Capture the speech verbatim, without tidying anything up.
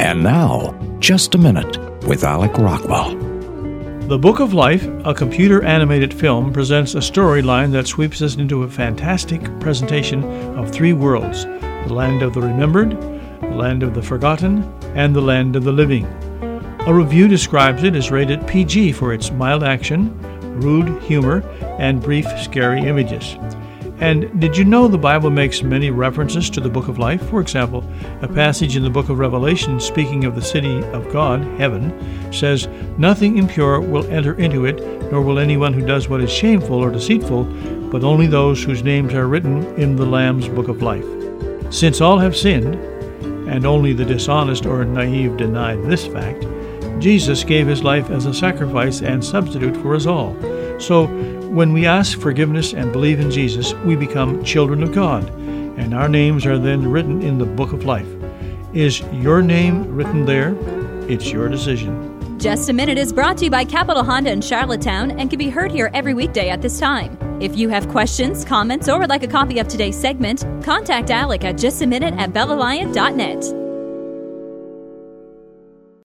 And now, Just a Minute with Alec Rockwell. The Book of Life, a computer-animated film, presents a storyline that sweeps us into a fantastic presentation of three worlds: the land of the remembered, the land of the forgotten, and the land of the living. A review describes it as rated P G for its mild action, rude humor, and brief, scary images. And did you know the Bible makes many references to the Book of Life? For example, a passage in the book of Revelation speaking of the city of God, heaven, says, "Nothing impure will enter into it, nor will anyone who does what is shameful or deceitful, but only those whose names are written in the Lamb's Book of Life." Since all have sinned, and only the dishonest or naive deny this fact, Jesus gave his life as a sacrifice and substitute for us all. So, when we ask forgiveness and believe in Jesus, we become children of God, and our names are then written in the Book of Life. Is your name written there? It's your decision. Just a Minute is brought to you by Capital Honda in Charlottetown and can be heard here every weekday at this time. If you have questions, comments, or would like a copy of today's segment, contact Alec at just a minute at bell alliant dot net.